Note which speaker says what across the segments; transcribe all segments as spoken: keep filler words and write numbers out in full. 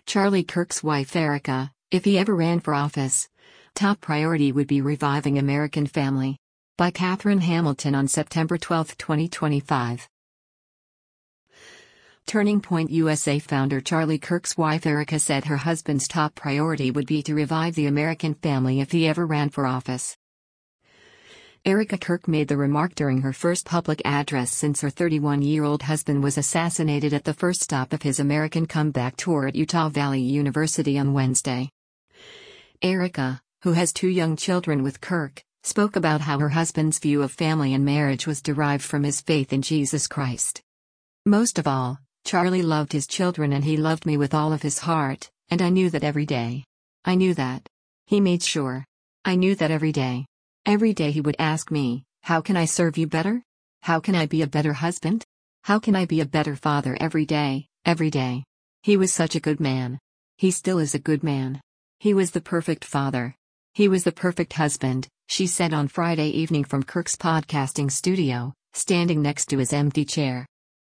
Speaker 1: Charlie Kirk's wife Erica, if he ever ran for office, top priority would be reviving American family. By Catherine Hamilton on September twelfth, twenty twenty-five. Turning Point U S A founder Charlie Kirk's wife Erica said her husband's top priority would be to revive the American family if he ever ran for office. Erica Kirk made the remark during her first public address since her thirty-one-year-old husband was assassinated at the first stop of his American comeback tour at Utah Valley University on Wednesday. Erica, who has two young children with Kirk, spoke about how her husband's view of family and marriage was derived from his faith in Jesus Christ. Most of all, Charlie loved his children and he loved me with all of his heart, and I knew that every day. I knew that. He made sure. I knew that every day. Every day he would ask me, how can I serve you better? How can I be a better husband? How can I be a better father every day, every day? He was such a good man. He still is a good man. He was the perfect father. He was the perfect husband, she said on Friday evening from Kirk's podcasting studio, standing next to his empty chair.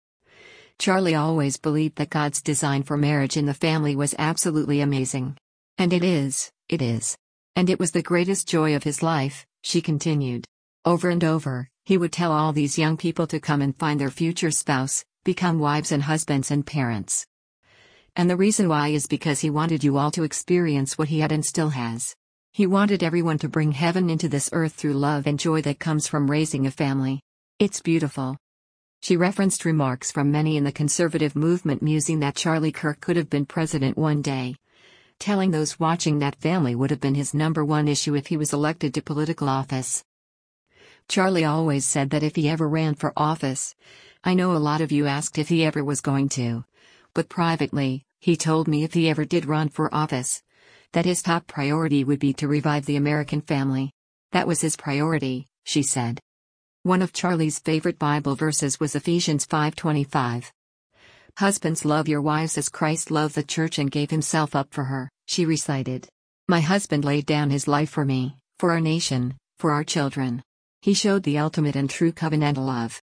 Speaker 1: Charlie always believed that God's design for marriage in the family was absolutely amazing. And it is, it is. And it was the greatest joy of his life, she continued. Over and over, he would tell all these young people to come and find their future spouse, become wives and husbands and parents. And the reason why is because he wanted you all to experience what he had and still has. He wanted everyone to bring heaven into this earth through love and joy that comes from raising a family. It's beautiful. She referenced remarks from many in the conservative movement musing that Charlie Kirk could have been president one day, telling those watching that family would have been his number one issue if he was elected to political office. Charlie always said that if he ever ran for office, I know a lot of you asked if he ever was going to, but privately, he told me if he ever did run for office, that his top priority would be to revive the American family. That was his priority, she said. One of Charlie's favorite Bible verses was Ephesians five twenty-five. Husbands, love your wives as Christ loved the church and gave himself up for her, she recited. My husband laid down his life for me, for our nation, for our children. He showed the ultimate and true covenantal love.